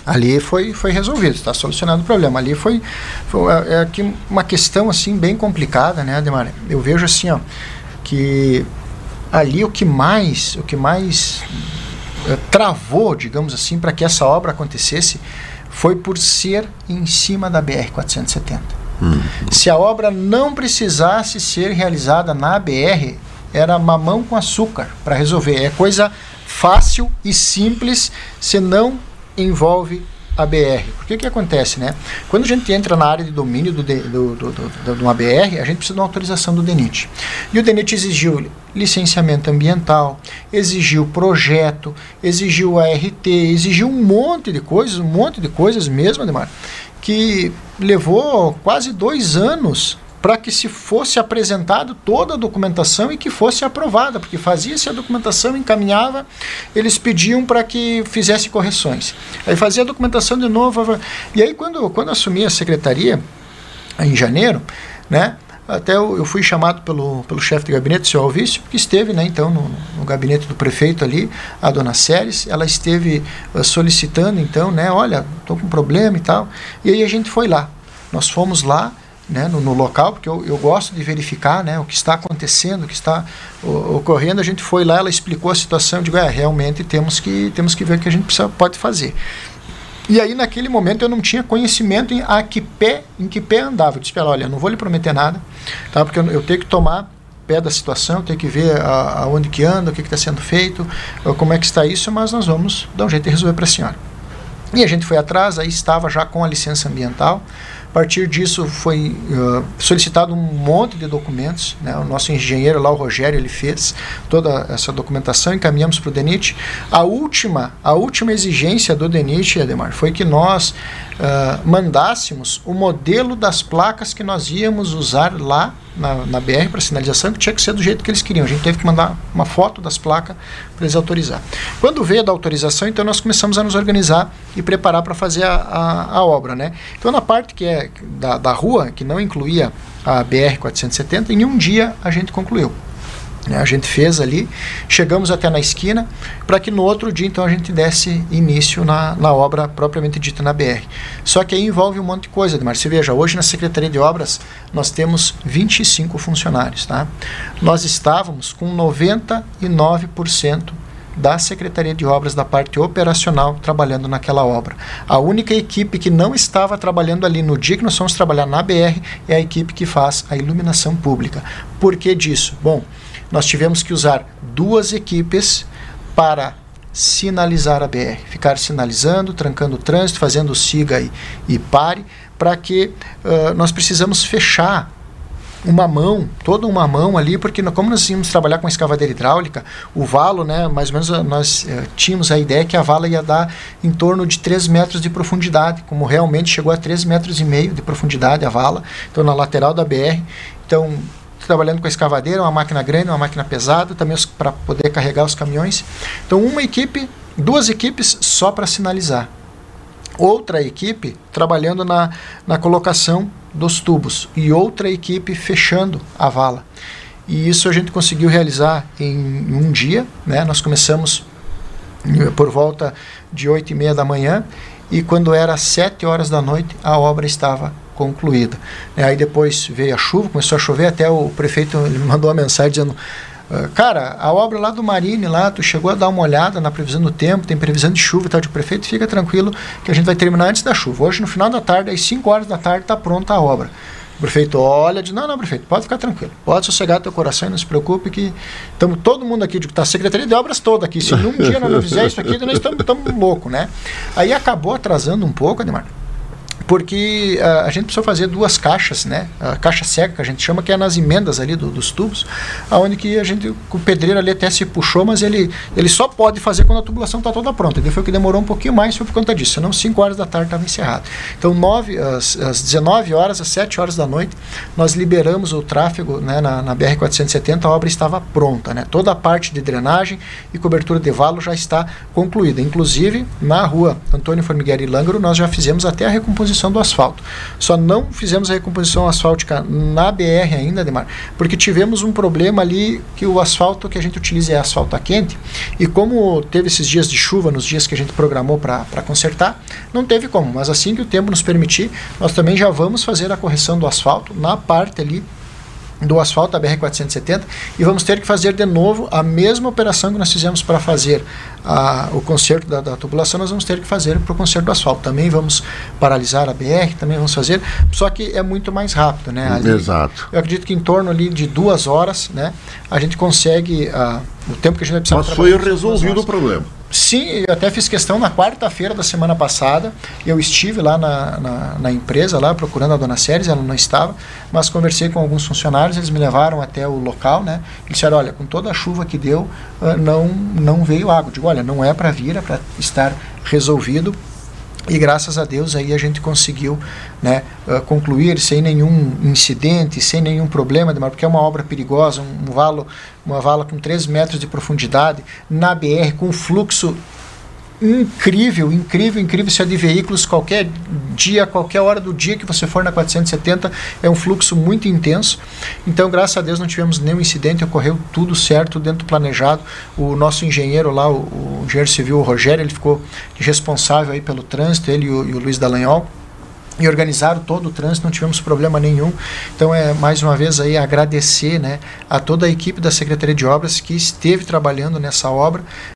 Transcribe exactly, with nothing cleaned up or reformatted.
Ali foi, foi resolvido, está solucionado o problema. Ali foi, foi é, aqui uma questão assim bem complicada, né, Ademar? Eu vejo assim, ó, que ali o que mais, o que mais é, travou, digamos assim, para que essa obra acontecesse, foi por ser em cima da B R quatrocentos e setenta. Uhum. Se a obra não precisasse ser realizada na B R, era mamão com açúcar para resolver. É coisa fácil e simples, se não envolve a B R. Por que que acontece, né? Quando a gente entra na área de domínio do, do, do, do, de uma B R, a gente precisa de uma autorização do DENIT. E o DENIT exigiu licenciamento ambiental, exigiu projeto, exigiu A R T, exigiu um monte de coisas, um monte de coisas mesmo, Ademar, que levou quase dois anos para que se fosse apresentado toda a documentação e que fosse aprovada, porque fazia-se a documentação, encaminhava, eles pediam para que fizesse correções. Aí fazia a documentação de novo, e aí quando, quando assumi a secretaria, em janeiro, né, até eu, eu fui chamado pelo, pelo chefe de gabinete, o senhor Alvício, que esteve, né, então, no, no gabinete do prefeito ali, a dona Séries, ela esteve uh, solicitando, então, né, olha, estou com um problema e tal, e aí a gente foi lá, nós fomos lá, né, no, no local, porque eu, eu gosto de verificar, né, o que está acontecendo, o que está o, ocorrendo. A gente foi lá, ela explicou a situação, eu digo, é, realmente temos que, temos que ver o que a gente precisa, pode fazer. E aí, naquele momento, eu não tinha conhecimento em, a que pé, em que pé andava. Eu disse, olha, eu não vou lhe prometer nada, tá, porque eu, eu tenho que tomar pé da situação, tenho que ver a, aonde que anda, o que está sendo feito, como é que está isso, mas nós vamos dar um jeito de resolver para a senhora. E a gente foi atrás, aí estava já com a licença ambiental. A partir disso foi uh, solicitado um monte de documentos, né? O nosso engenheiro lá, o Rogério, ele fez toda essa documentação, encaminhamos para o DENIT. A última, a última exigência do DENIT, Ademar, foi que nós uh, mandássemos o modelo das placas que nós íamos usar lá na, na B R para sinalização, que tinha que ser do jeito que eles queriam. A gente teve que mandar uma foto das placas para eles autorizar. Quando veio da autorização, então nós começamos a nos organizar e preparar para fazer a, a, a obra, né? Então, na parte que é da, da rua, que não incluía a B R quatrocentos e setenta, em um dia a gente concluiu. A gente fez ali, chegamos até na esquina, para que no outro dia, então, a gente desse início na, na obra propriamente dita na B R. Só que aí envolve um monte de coisa, Ademar. Você veja, hoje na Secretaria de Obras nós temos vinte e cinco funcionários, tá? Nós estávamos com noventa e nove por cento da Secretaria de Obras, da parte operacional, trabalhando naquela obra. A única equipe que não estava trabalhando ali no dia que nós fomos trabalhar na B R é a equipe que faz a iluminação pública. Por que disso? Bom, nós tivemos que usar duas equipes para sinalizar a B R, ficar sinalizando, trancando o trânsito, fazendo siga e, e pare, para que uh, nós precisamos fechar uma mão, toda uma mão ali, porque como nós íamos trabalhar com escavadeira hidráulica, o valo, né, mais ou menos nós eh, tínhamos a ideia que a vala ia dar em torno de três metros de profundidade, como realmente chegou a três metros e meio de profundidade a vala, então na lateral da B R, então trabalhando com a escavadeira, uma máquina grande, uma máquina pesada, também para poder carregar os caminhões. Então uma equipe, duas equipes só para sinalizar. Outra equipe trabalhando na, na colocação dos tubos e outra equipe fechando a vala. E isso a gente conseguiu realizar em, em um dia, né? Nós começamos por volta de oito e meia da manhã e quando era sete horas da noite a obra estava concluída. Aí depois veio a chuva, começou a chover, até o prefeito ele me mandou uma mensagem dizendo: cara, a obra lá do Marine, lá, tu chegou a dar uma olhada na previsão do tempo, tem previsão de chuva e tal, de prefeito, fica tranquilo que a gente vai terminar antes da chuva. Hoje, no final da tarde, às cinco horas da tarde, está pronta a obra. O prefeito olha, diz, não, não, prefeito, pode ficar tranquilo, pode sossegar teu coração e não se preocupe que estamos todo mundo aqui, está a Secretaria de Obras toda aqui, se num dia nós não fizer isso aqui, nós estamos loucos, né? Aí acabou atrasando um pouco, Ademar, porque uh, a gente precisou fazer duas caixas, né? A caixa cega, que a gente chama, que é nas emendas ali do, dos tubos, aonde que a gente, o pedreiro ali até se puxou, mas ele, ele só pode fazer quando a tubulação está toda pronta. Ele foi o que demorou um pouquinho mais, foi por conta disso, senão cinco horas da tarde estava encerrado. Então, nove, às, às dezenove horas, às sete horas da noite, nós liberamos o tráfego, né, na, na B R quatrocentos e setenta, a obra estava pronta, né? Toda a parte de drenagem e cobertura de valo já está concluída. Inclusive, na rua Antônio Formigueri Lângaro, nós já fizemos até a recomposição recomposição do asfalto. Só não fizemos a recomposição asfáltica na B R ainda, Ademar, porque tivemos um problema ali que o asfalto que a gente utiliza é asfalto a quente, e como teve esses dias de chuva, nos dias que a gente programou para consertar, não teve como, mas assim que o tempo nos permitir, nós também já vamos fazer a correção do asfalto na parte ali do asfalto da B R quatrocentos e setenta, e vamos ter que fazer de novo a mesma operação que nós fizemos para fazer a, o conserto da, da tubulação, nós vamos ter que fazer para o conserto do asfalto. Também vamos paralisar a B R, também vamos fazer, só que é muito mais rápido, né? Ali, exato. Eu acredito que em torno ali de duas horas, né, a gente consegue, uh, o tempo que a gente vai precisar. Mas foi resolvido o problema. Sim, eu até fiz questão na quarta-feira da semana passada, eu estive lá na, na, na empresa, lá procurando a dona Séries, ela não estava, mas conversei com alguns funcionários, eles me levaram até o local, né, e disseram, olha, com toda a chuva que deu, uh, não, não veio água. Eu digo, olha, não é para vir, é para estar resolvido. E graças a Deus aí a gente conseguiu, né, uh, concluir sem nenhum incidente, sem nenhum problema, porque é uma obra perigosa, um, um valo, uma vala com três metros de profundidade, na B R, com fluxo incrível, incrível, incrível, se é de veículos, qualquer dia, qualquer hora do dia que você for na quatrocentos e setenta, é um fluxo muito intenso. Então, graças a Deus, não tivemos nenhum incidente, ocorreu tudo certo, dentro do planejado. O nosso engenheiro lá, o, o engenheiro civil, o Rogério, ele ficou responsável aí pelo trânsito, ele e o, e o Luiz Dallagnol, e organizaram todo o trânsito, não tivemos problema nenhum. Então é mais uma vez aí agradecer, né, a toda a equipe da Secretaria de Obras que esteve trabalhando nessa obra.